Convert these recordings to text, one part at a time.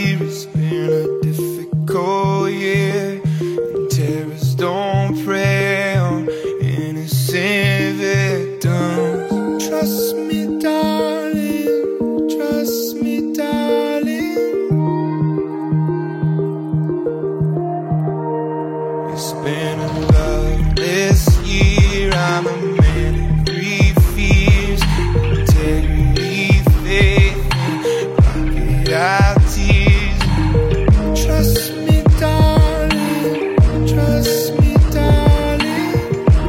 year. It's been a difficult year, and terrorists don't prey on innocent victims. Trust me, darling, trust me, darling. It's been a loveless year. I'm a man of three fears: integrity, faith, and pocket out tears. Trust me, darling, trust me, darling.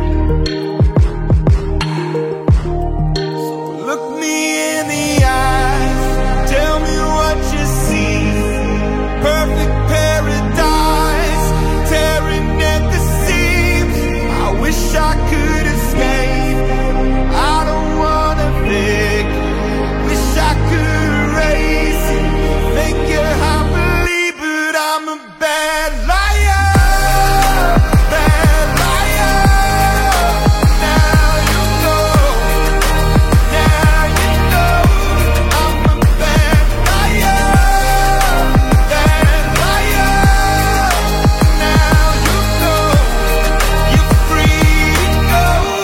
So look me in the eyes, tell me what you see. Perfect paradise, tearing at the seams. I wish I could escape. I don't wanna fake. Wish I could erase it, make your heart believe, but I'm a bad liar. Bad liar. Now you know. Now you know. I'm a bad liar. Bad liar. Now you know. You're free to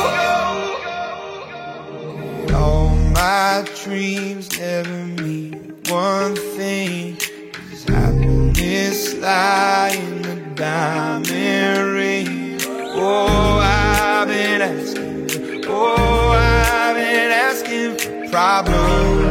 go. All my dreams never mean one thing. Is happiness lie in the diamond ring? Oh, I've been asking. Oh, I've been asking for problems.